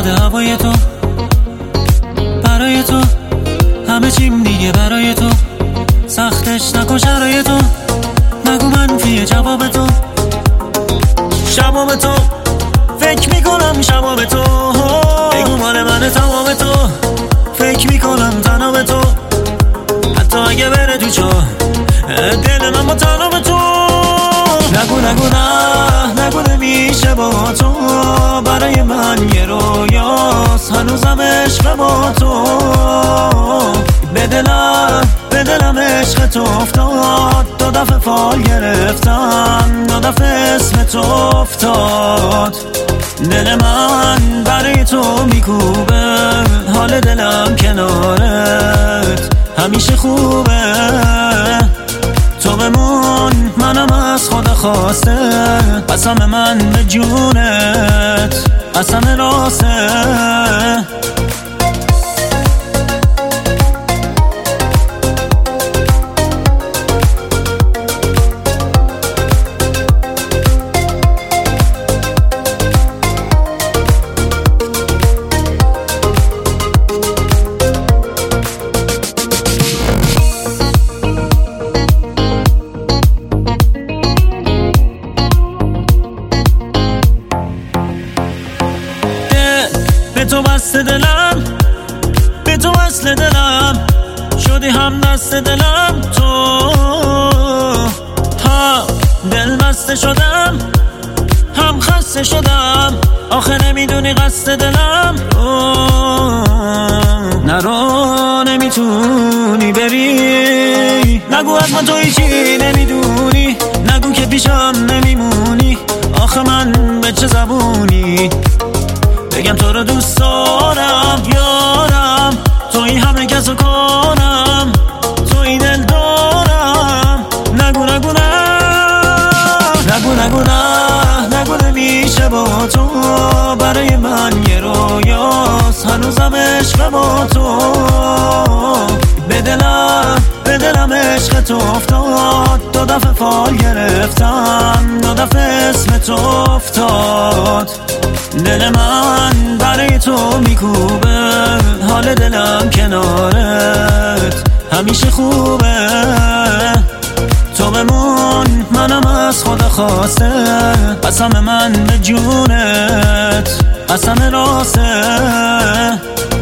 اومده هوای تو، برای تو همه چیم دیگه برای تو، سختش نکن شرایط تو، نگو منفیه جواب تو، شباب تو فکر میکنم شباب تو، بگو مال منه تمام تو، فکر میکنم تنها به تو، حتی اگه بره تو چا دل من با تنها به تو، نگو نگو نمیشه با تو، برای من یه رویاست هنوزم عشق با تو، به دلم عشق تو افتاد، دو دفعه فال گرفتم، دو دفعه اسم تو افتاد، دل من برای تو میکوبه، حال دلم کنارت همیشه خوبه، تو بمون منم از خدا خواسته، قسم من به جونت قسم راسته. به تو بسته دلم، به تو وصل دلم، شدی هم دست دلم، تو هم دل بسته شدم هم خسته شدم، آخه نمیدونی قصد دلم، نرو نمیتونی بری، نگو از من تو هیچی نمیدونی، نگو که پیشم نمیمونی، آخه من به چه زبونی بگم تو رو دوست دارم یارم، توی همه کسو کنم، توی دل دارم، نگو نمیشه با تو، برای من یه رویاست هنوزم عشق با تو، به دلم عشق تو افتاد، دو دفعه فال گرفتم، دو دفعه اسم تو افتاد، دل من برای تو میکوبه، حال دلم کنارت همیشه خوبه، تو بمون منم از خدا خواسته، قسم من به جونت قسم راسته.